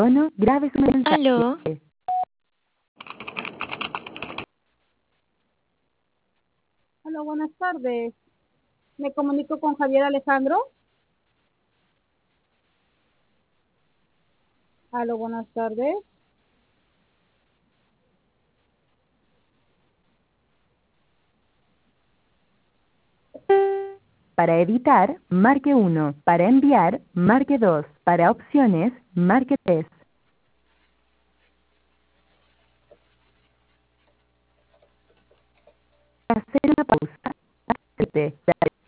tono, grabe su Aló, mensaje. Hola, buenas tardes. Me comunico con Javier Alejandro. Hola, buenas tardes. Para editar, marque 1. Para enviar, marque 2. Para opciones, marque 3. Para hacer una pausa, marque 7.